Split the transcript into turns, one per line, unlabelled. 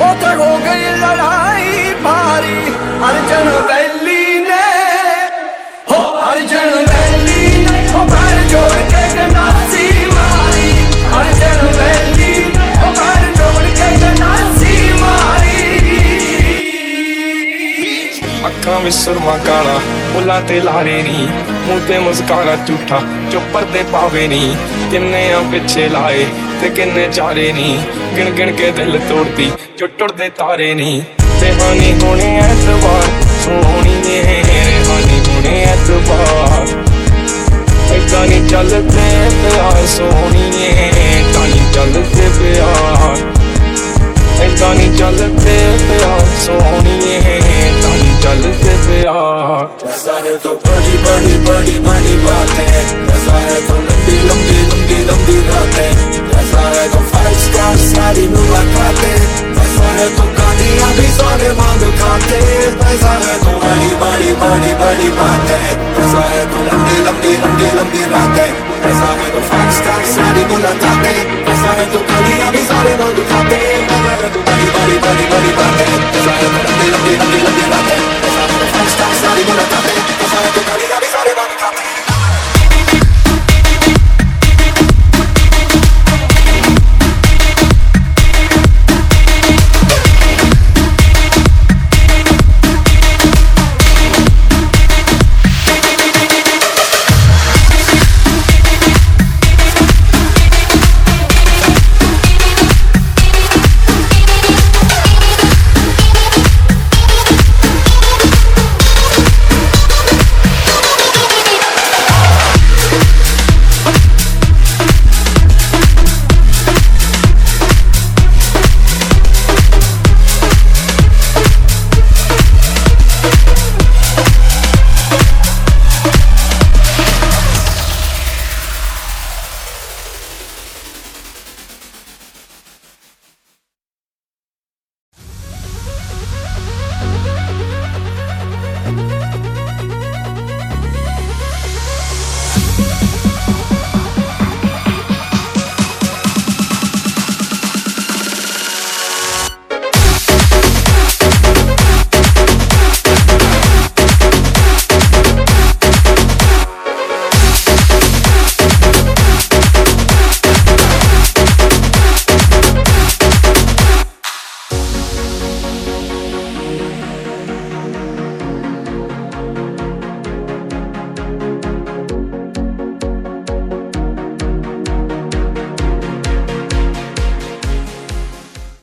तो हो गई लड़ाई भारी अर्जन वैली ने, हो अर्जन वैली ने हो पैर जोड़ के गनासी मारी, अर्जन वैली ने हो पैर जोड़ के गनासी मारी।
अखां विच सुरमा काला बुला ते लारे नी, मुंह ते मुस्कारा झूठा जो पर्दे पावे नी, किन्ने आ पिछे लाए ते किन्ने चारे नी, गिन गिन के दिल तोड़ती जो टुटदे तारे नी। रेहानी होने ऐतबार सोहणीए, रेहानी होने ऐतबार, ऐदां नी चलदे प्यार सोहणीए, ऐदां नी चलदे प्यार, ऐदां नी चलदे प्यार सोहणीए, ऐदां नी चलदे प्यार।
ऐसा है तो बड़ी बड़ी बड़ी बड़ी बातें, ऐसा है तो लंबी लंबी लंबी लंबी रातें, ऐसा है तो 5 स्टार सारी मुलाकातें, ऐसा है तो गाड़ियाँ भी सारे मांग खाते, ऐसा है तो बड़ी बड़ी बड़ी बड़ी बातें, ऐसा है तो लंबी लंबी लंबी लंबी रातें, ऐसा है तो 5 स्टार सारी मुलाकातें।